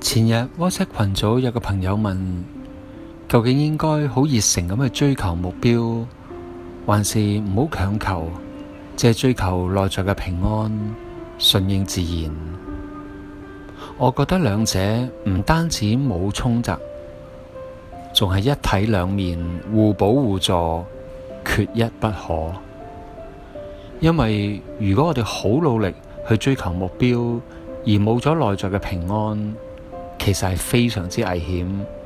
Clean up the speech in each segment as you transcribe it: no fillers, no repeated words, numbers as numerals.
前日 WhatsApp 群組有個朋友問，究竟應該好熱誠咁去追求目標，還是唔好強求，只係追求內在嘅平安，順應自然？我覺得兩者唔單止冇衝突，仲係一體兩面，互補互助，缺一不可。因為如果我哋好努力去追求目標，而冇咗內在嘅平安，其實係非常之危險。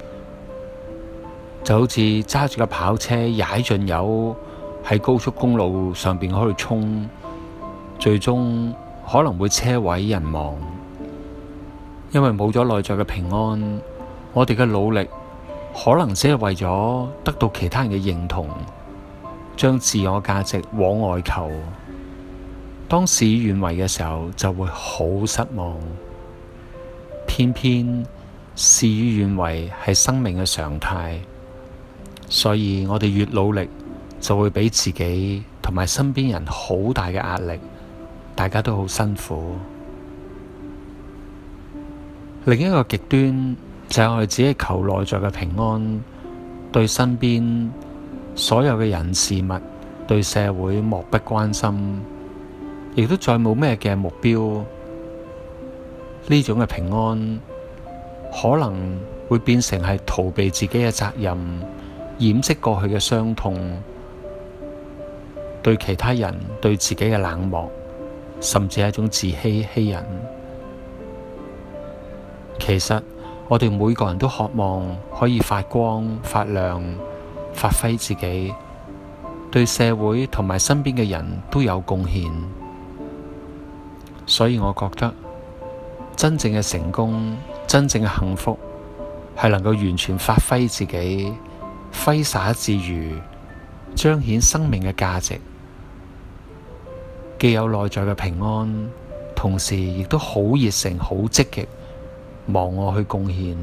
就好似揸住架跑車踩盡油喺高速公路上邊喺度衝，最終可能會車毀人亡。因為冇咗內在嘅平安，我哋嘅努力可能只係為咗得到其他人嘅認同，將自我價值往外求。當事與願違嘅時候，就會好失望。偏偏事與願違係生命嘅常態，所以我哋越努力，就會俾自己同埋身邊人好大嘅壓力，大家都好辛苦。另一個極端就係我哋只係求內在嘅平安，對身邊所有嘅人事物，對社會漠不關心，亦都再冇咩嘅目標。呢種嘅平安可能會變成係逃避自己嘅責任，掩飾過去嘅傷痛，對其他人對自己嘅冷漠，甚至係一種自欺人。其實我哋每個人都渴望可以發光發亮，發揮自己，對社會同埋身邊嘅人都有貢獻。所以我覺得真正嘅成功，真正嘅幸福，係能夠完全發揮自己，揮灑自如，彰顯生命嘅價值，既有內在嘅平安，同時亦都好熱誠、好積極，忘我去貢獻。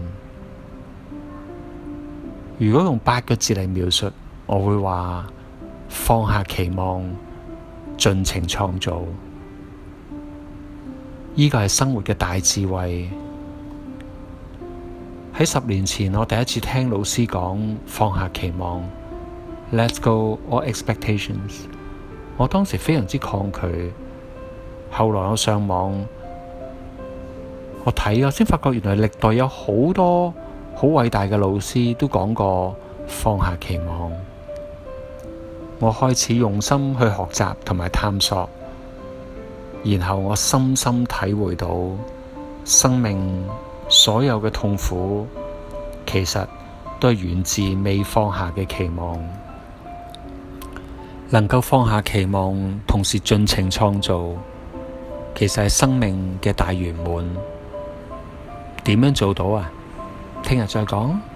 如果用8個字嚟描述，我會話放下期望，盡情創造。呢個係生活嘅大智慧。喺10年前，我第一次聽老師講放下期望 ，Let go all expectations。我當時非常之抗拒。後來我上網，我睇，我先發覺原來歷代有好多好偉大嘅老師都講過放下期望。我開始用心去學習同埋探索，然後我深深體會到生命所有嘅痛苦，其實都係源自未放下嘅期望。能夠放下期望，同時盡情創造，其實係生命嘅大圓滿。點樣做到啊？聽日再講。